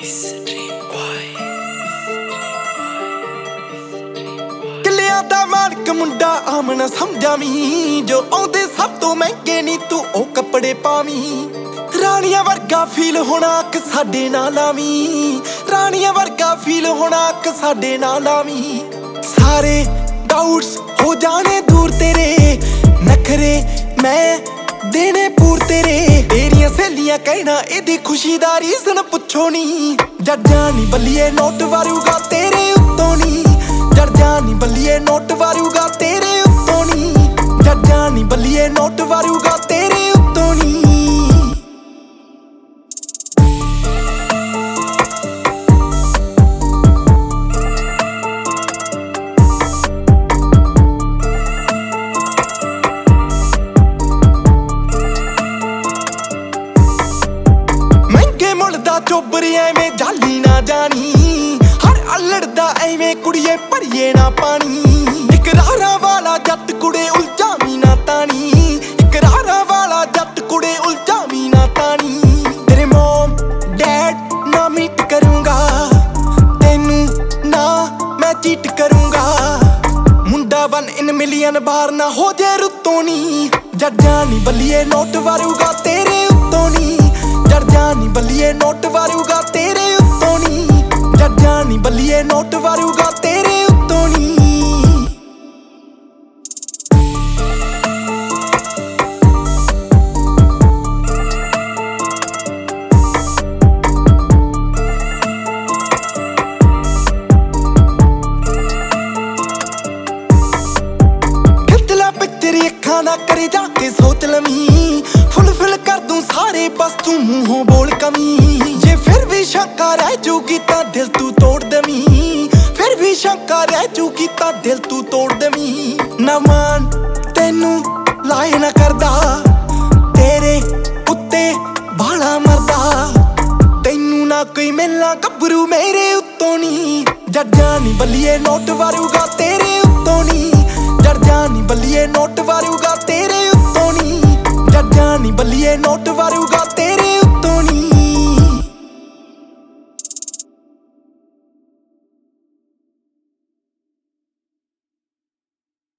किलियां दा मालिक मुंडा आमना समझावी जो आउंदे सब तो महंगे नी तू ओ कपड़े पावी रानियां वर्गा फील होना अक साडे नाल आवी रानियां वर्गा फील होना अक साडे नाल आवी सारे डाउट्स हो जाने दूर तेरे नखरे मैं देने पूर तेरे तेरियां सहेलियां कहना इहदी खुशी दा रीजन पुछो नी जज्जां नी बल्लिए नोट वारूगा तेरे उत्तों नी जज्जां नी बल्लिए नोट वारूगा तेरे उत्तों नी जज्जां नी बल्लिए नोट वारूगा तेरे उत्तों नी चोबर एवें जाली ना जानी हर अल्लड़ दा एवें कुड़िए भरिए ना पानी इकरारा वाला जट कुड़े उलझावी ना तानी इकरारा वाला जट कुड़े उलझावी ना तानी तेरे मॉम डैड ना मीट करूंगा तेनू ना मैं चीट करूंगा मुंडा 1 in million बार ना हो जे रुत्तों नी जज्जां नी बल्लिए नोट वारूगा तेरे उत्तों नी जज्जां नी बल्लिए नोट वारूगा तेरे उत्तों नी जज्जां नी बल्लिए नोट वारूगा तेरे उत्तों नी खिचला तेरी अखां ना करे जाके सोच लवी फुलफिल कर दूं सारे बस तू मूहों बोल कमी जे फिर भी शंका रह जूगी तां दिल तू तोड़ दवी फिर भी शंका रह जूगी तां दिल तू तोड़ दवी ना मान तेनू लाए ना करदा तेरे उत्ते भाला मरदा तेनू ना कोई मिलना गभरू मेरे उत्तों नी जज्जां नी बल्लिए नोट वारूगा तेरे उत्तों नी जज्जां नी बल्लिए नोट वारूगा तेरे उत्तों नी जज्जां नी बल्लिए नोट वारूगा